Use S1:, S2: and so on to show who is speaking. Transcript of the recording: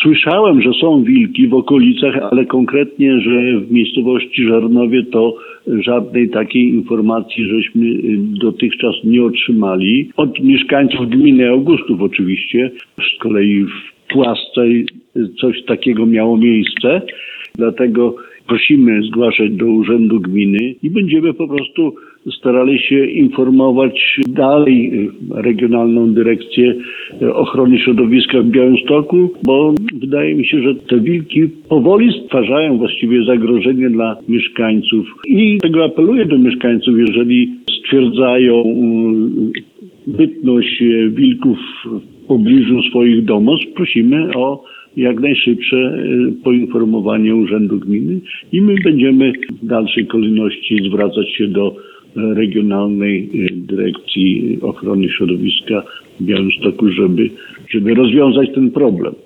S1: Słyszałem, że są wilki w okolicach, ale konkretnie, że w miejscowości Żarnowie to żadnej takiej informacji żeśmy dotychczas nie otrzymali. Od mieszkańców gminy Augustów oczywiście. Z kolei w Płasce coś takiego miało miejsce. Dlatego prosimy zgłaszać do Urzędu Gminy i będziemy po prostu starali się informować dalej Regionalną Dyrekcję Ochrony Środowiska w Białymstoku, bo wydaje mi się, że te wilki powoli stwarzają właściwie zagrożenie dla mieszkańców. I tego apeluję do mieszkańców, jeżeli stwierdzają bytność wilków w pobliżu swoich domostw, prosimy o jak najszybsze poinformowanie Urzędu Gminy i my będziemy w dalszej kolejności zwracać się do Regionalnej Dyrekcji Ochrony Środowiska w Białymstoku, żeby rozwiązać ten problem.